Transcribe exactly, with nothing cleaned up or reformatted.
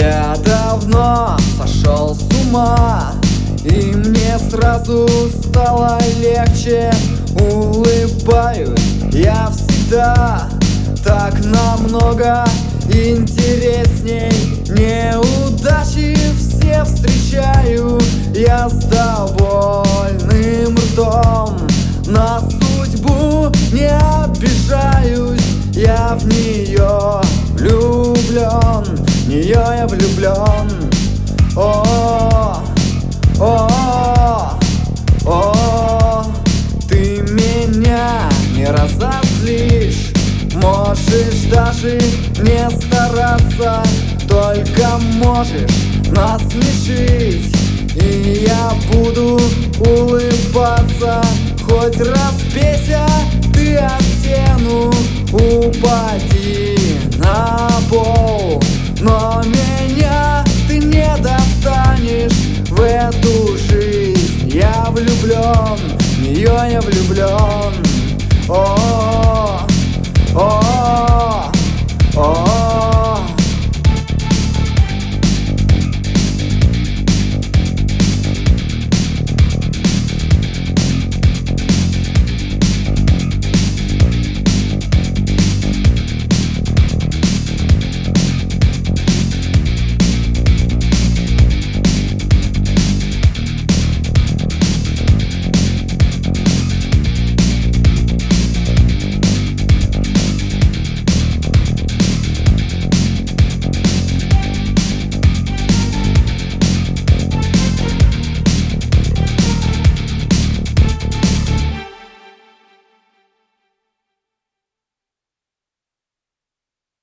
Я давно сошел с ума, и мне сразу стало легче. Улыбаюсь я всегда так намного интересней. Неудачи все встречаю я с довольным ртом. На судьбу не обижаюсь, я в нее влюблен, в нее я влюблен. О, о, о, ты меня не разозлишь, можешь даже не стараться, только можешь насмешить, и я буду улыбаться. Хоть разбейся ты о стену, упади на пол, но меня ты не достанешь. В эту жизнь я влюблен, в нее я влюблен.